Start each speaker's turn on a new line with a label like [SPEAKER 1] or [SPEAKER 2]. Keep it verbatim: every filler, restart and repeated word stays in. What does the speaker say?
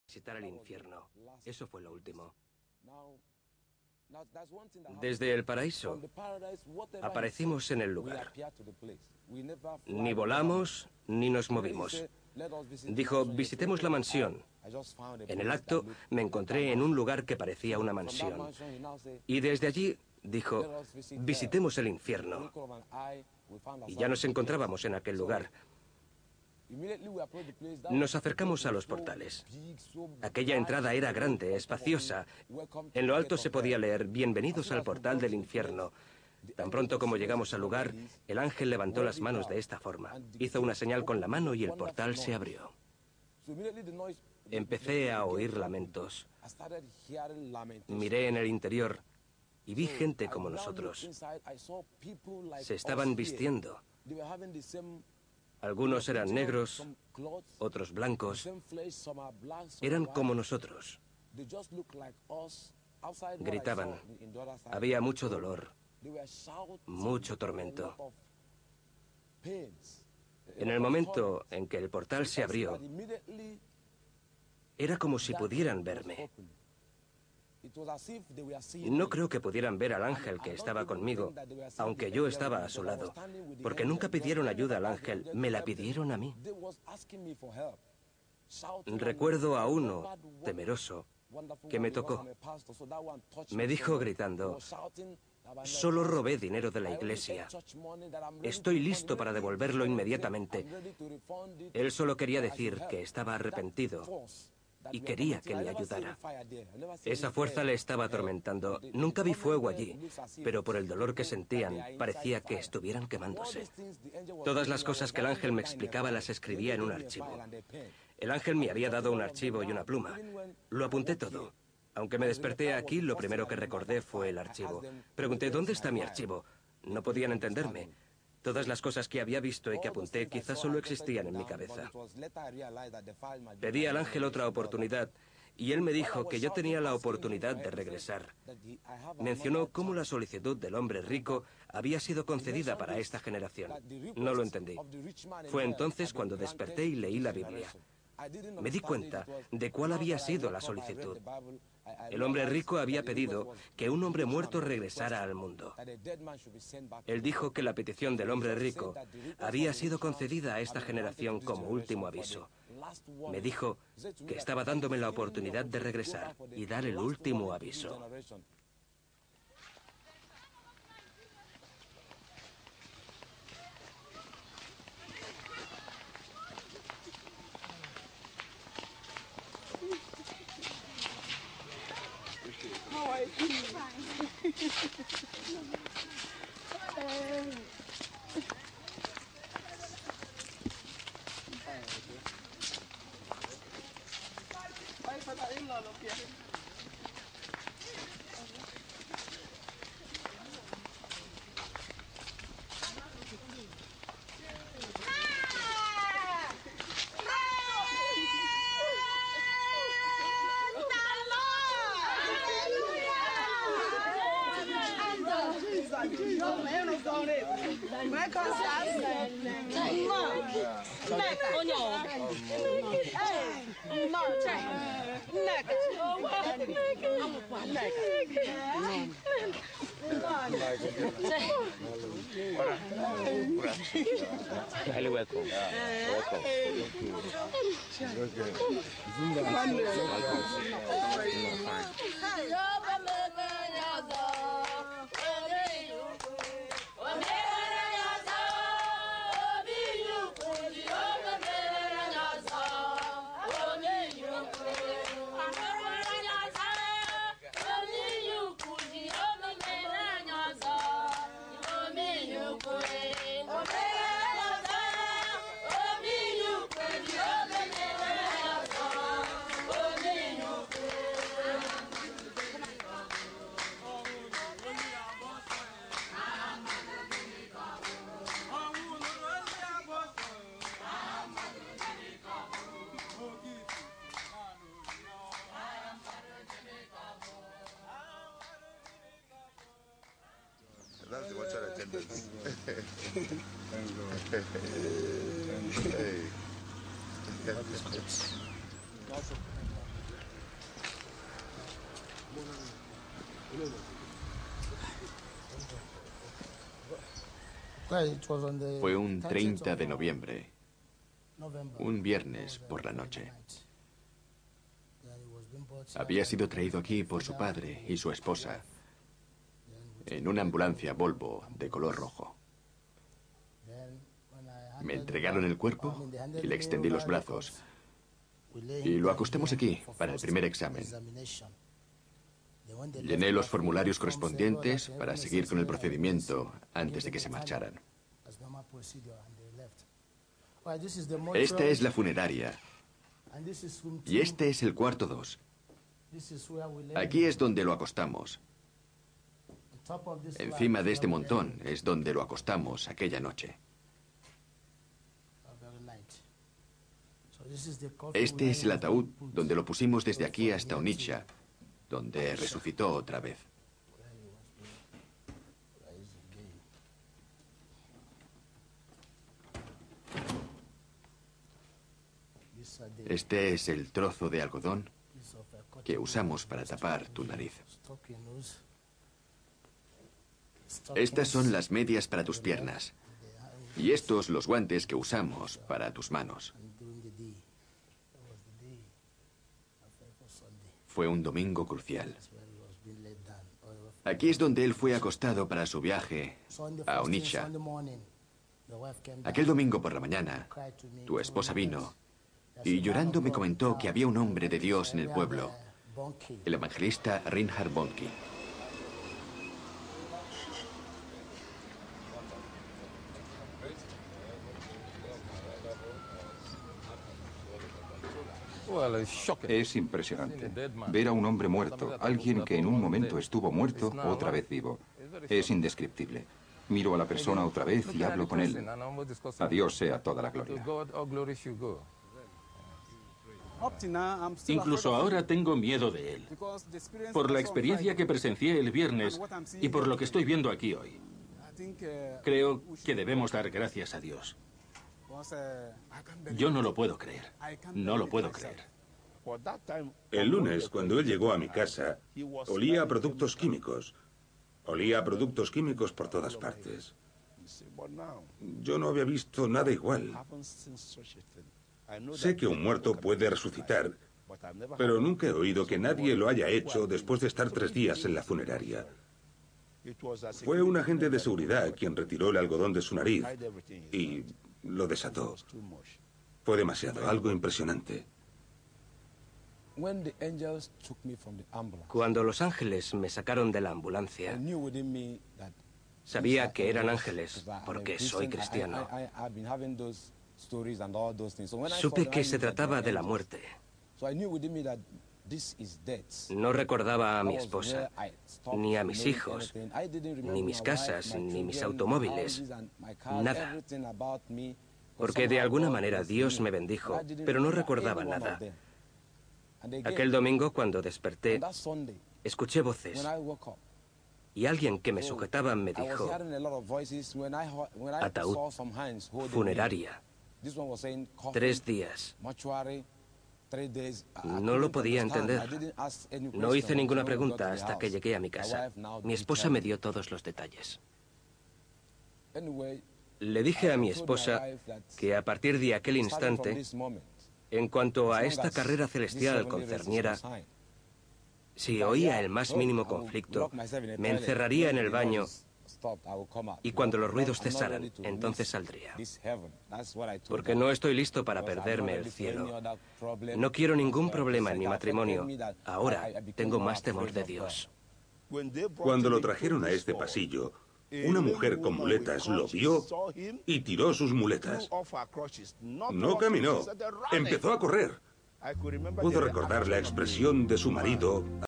[SPEAKER 1] visitar el infierno. Eso fue lo último. Desde el paraíso aparecimos en el lugar. Ni volamos ni nos movimos. Dijo, visitemos la mansión. En el acto me encontré en un lugar que parecía una mansión. Y desde allí dijo, visitemos el infierno. Y ya nos encontrábamos en aquel lugar. Nos acercamos a los portales. Aquella entrada era grande, espaciosa. En lo alto se podía leer, bienvenidos al portal del infierno. Tan pronto como llegamos al lugar, el ángel levantó las manos de esta forma. Hizo una señal con la mano y el portal se abrió. Empecé a oír lamentos. Miré en el interior y vi gente como nosotros. Se estaban vistiendo. Algunos eran negros, otros blancos. Eran como nosotros. Gritaban. Había mucho dolor, mucho tormento. En el momento en que el portal se abrió, era como si pudieran verme. No creo que pudieran ver al ángel que estaba conmigo, aunque yo estaba a su lado, porque nunca pidieron ayuda al ángel, me la pidieron a mí. Recuerdo a uno, temeroso, que me tocó. Me dijo gritando, solo robé dinero de la iglesia. Estoy listo para devolverlo inmediatamente. Él solo quería decir que estaba arrepentido y quería que le ayudara. Esa fuerza le estaba atormentando. Nunca vi fuego allí, pero por el dolor que sentían, parecía que estuvieran quemándose. Todas las cosas que el ángel me explicaba las escribía en un archivo. El ángel me había dado un archivo y una pluma. Lo apunté todo. Aunque me desperté aquí, lo primero que recordé fue el archivo. Pregunté, ¿dónde está mi archivo? No podían entenderme. Todas las cosas que había visto y que apunté quizás solo existían en mi cabeza. Pedí al ángel otra oportunidad y él me dijo que yo tenía la oportunidad de regresar. Mencionó cómo la solicitud del hombre rico había sido concedida para esta generación. No lo entendí. Fue entonces cuando desperté y leí la Biblia. Me di cuenta de cuál había sido la solicitud. El hombre rico había pedido que un hombre muerto regresara al mundo. Él dijo que la petición del hombre rico había sido concedida a esta generación como último aviso. Me dijo que estaba dándome la oportunidad de regresar y dar el último aviso.
[SPEAKER 2] Highly welcome. Yeah. Welcome.
[SPEAKER 3] That's the watcher attendance. Hey.
[SPEAKER 4] Fue un treinta de noviembre, un viernes por la noche. Había sido traído aquí por su padre y su esposa en una ambulancia Volvo de color rojo. Me entregaron el cuerpo y le extendí los brazos y lo acostamos aquí para el primer examen. Llené los formularios correspondientes para seguir con el procedimiento antes de que se marcharan. Esta es la funeraria y este es el cuarto dos. Aquí es donde lo acostamos. Encima de este montón es donde lo acostamos aquella noche. Este es el ataúd donde lo pusimos desde aquí hasta Onitsha, donde resucitó otra vez. Este es el trozo de algodón que usamos para tapar tu nariz. Estas son las medias para tus piernas. Y estos los guantes que usamos para tus manos. Fue un domingo crucial. Aquí es donde él fue acostado para su viaje a Onitsha. Aquel domingo por la mañana, tu esposa vino y llorando me comentó que había un hombre de Dios en el pueblo, el evangelista Reinhard Bonnke.
[SPEAKER 5] Es impresionante ver a un hombre muerto, alguien que en un momento estuvo muerto, otra vez vivo. Es indescriptible. Miro a la persona otra vez y hablo con él. A Dios sea toda la gloria.
[SPEAKER 6] Incluso ahora tengo miedo de él, por la experiencia que presencié el viernes y por lo que estoy viendo aquí hoy. Creo que debemos dar gracias a Dios. Yo no lo puedo creer, no lo puedo creer.
[SPEAKER 7] El lunes, cuando él llegó a mi casa, olía a productos químicos. Olía a productos químicos por todas partes. Yo no había visto nada igual. Sé que un muerto puede resucitar, pero nunca he oído que nadie lo haya hecho después de estar tres días en la funeraria. Fue un agente de seguridad quien retiró el algodón de su nariz y lo desató. Fue demasiado, algo impresionante.
[SPEAKER 1] Cuando los ángeles me sacaron de la ambulancia, sabía que eran ángeles porque soy cristiano. Supe que se trataba de la muerte. No recordaba a mi esposa, ni a mis hijos, ni mis casas, ni mis automóviles, nada. Porque de alguna manera Dios me bendijo, pero no recordaba nada. Aquel domingo, cuando desperté, escuché voces y alguien que me sujetaba me dijo: ataúd, funeraria, tres días. No lo podía entender. No hice ninguna pregunta hasta que llegué a mi casa. Mi esposa me dio todos los detalles. Le dije a mi esposa que a partir de aquel instante, en cuanto a esta carrera celestial concerniera, si oía el más mínimo conflicto, me encerraría en el baño y cuando los ruidos cesaran, entonces saldría. Porque no estoy listo para perderme el cielo. No quiero ningún problema en mi matrimonio. Ahora tengo más temor de Dios.
[SPEAKER 7] Cuando lo trajeron a este pasillo, una mujer con muletas lo vio y tiró sus muletas. No caminó, empezó a correr. Puedo recordar la expresión de su marido